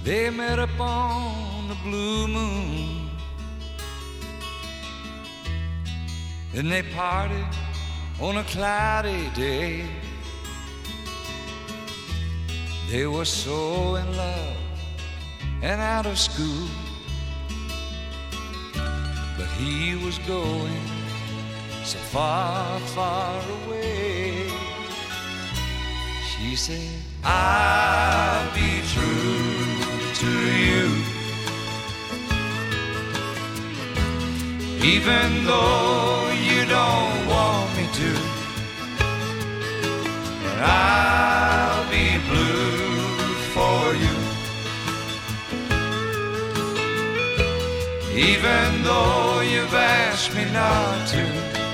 They met up on the blue moon, and they parted on a cloudy day. They were so in love and out of school, but he was going so far, far away. She said, I'll be true to you, even though you don't want me to. And I'll be blue for you, even though you've asked me not to.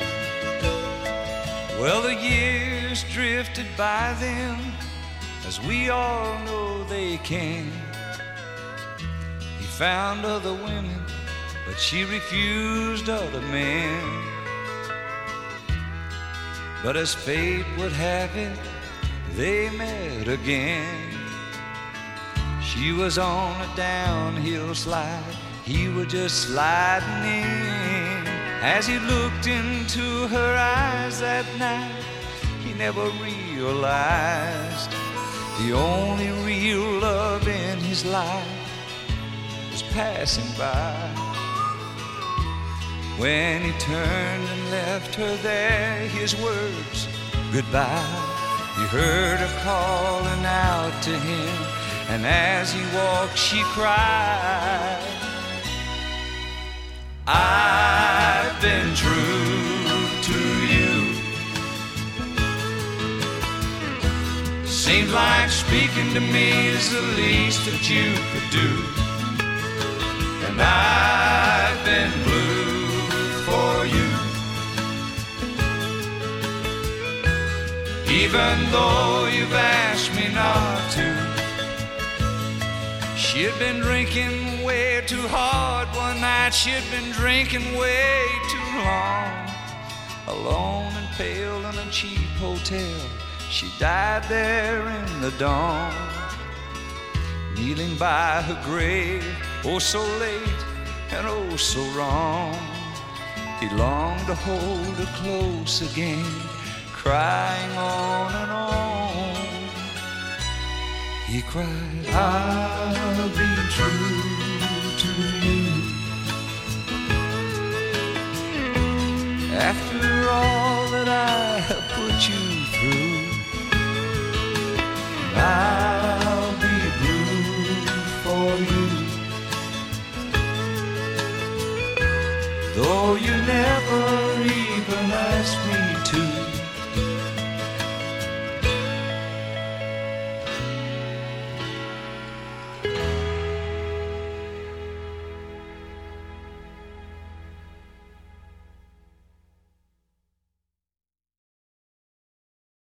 Well, the years drifted by them, as we all know they can. He found other women, but she refused other men. But as fate would have it, they met again. She was on a downhill slide, he was just sliding in. As he looked into her eyes that night, he never realized the only real love in his life was passing by. When he turned and left her there, his words, goodbye. He heard her calling out to him, and as he walked, she cried, I've been true to you. Seems like speaking to me is the least that you could do. And I've been blue for you, even though you've asked me not to. She had been drinking way too hard one night. She had been drinking way too long. Alone and pale in a cheap hotel, she died there in the dawn. Kneeling by her grave, oh so late and oh so wrong. He longed to hold her close again, crying on and on. He cried, I'll be true to you, after all that I have put you through. I'll be blue for you, though you never even asked me